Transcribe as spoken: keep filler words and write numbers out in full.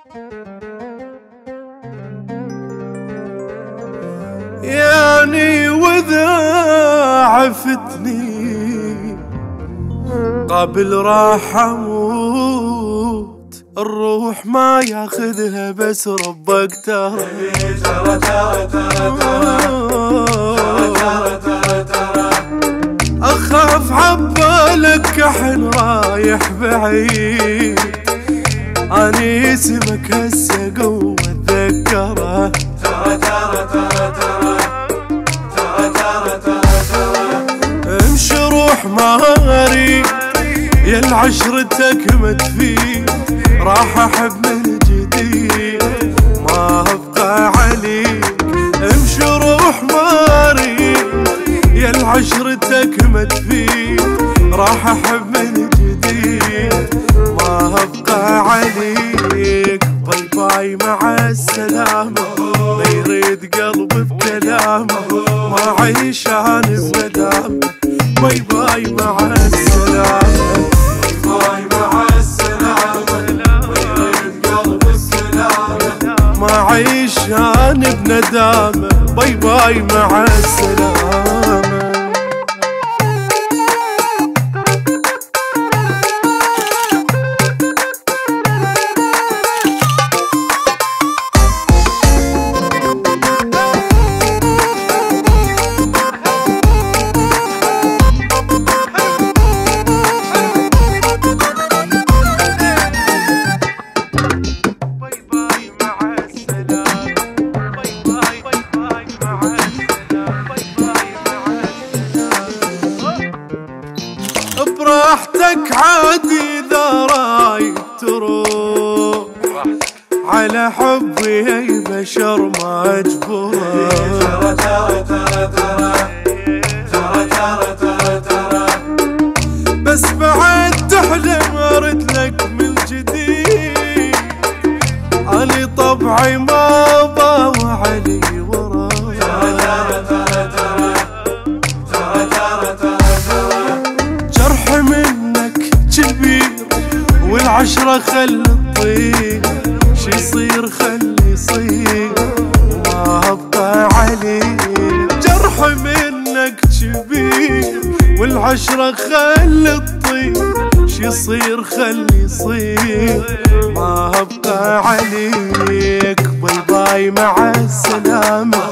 يعني وإذا عفتني قبل راح أموت، الروح ما ياخذها بس ربك ترى. ترى ترى ترى ترى ترى أخاف عبالك كحن رايح بعيد، أني اسمك هسه قوة أتذكره. ترى ترى ترى ترى ترى ترى ترى امشي روح ماري يا العشرتك ما تفيد، راح أحب من جديد ما أبقى عليك. امشي روح ماري يا العشرتك ما تفيد، راح أحب من جديد ما أبقى عليك. باي باي مع السلامة، ما يريد قلبي بكلامه، ما عيش أنا بندامة. باي باي مع السلامة، باي مع السلامة، ما يريد قلبي بكلامه، ما عيش أنا بندامة. باي باي مع السلامة. براحتك عادي إذا رايد تروح، على حبي أي بشر ما أجبره. ترى ترى ترى ترى ترى ترى ترى بس بعد تحلم أرد لك من جديد، أني طبعي ما باوع علي وراه. ترى ترى ترى ترى ترى ترى جرح منك كبير والعشرة خل تطير، شي يصير خلي يصير ما أبقى عليك. جرح منك كبير والعشرة خل تطير، شي يصير خلي يصير ما أبقى عليك. باي باي مع السلامة،